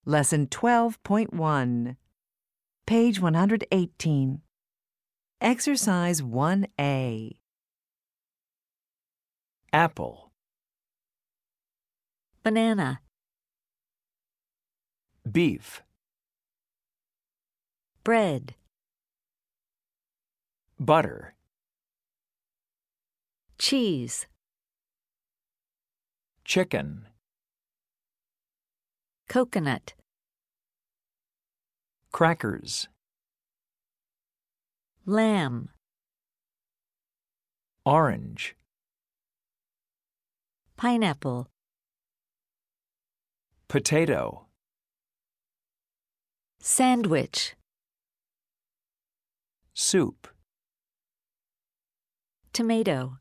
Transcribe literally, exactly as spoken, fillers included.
Lesson twelve point one. Page one hundred eighteen. Exercise one A. Apple, banana, beef, bread, butter, cheese, chicken, coconut, crackers, lamb, orange, pineapple, potato, sandwich, soup, tomato.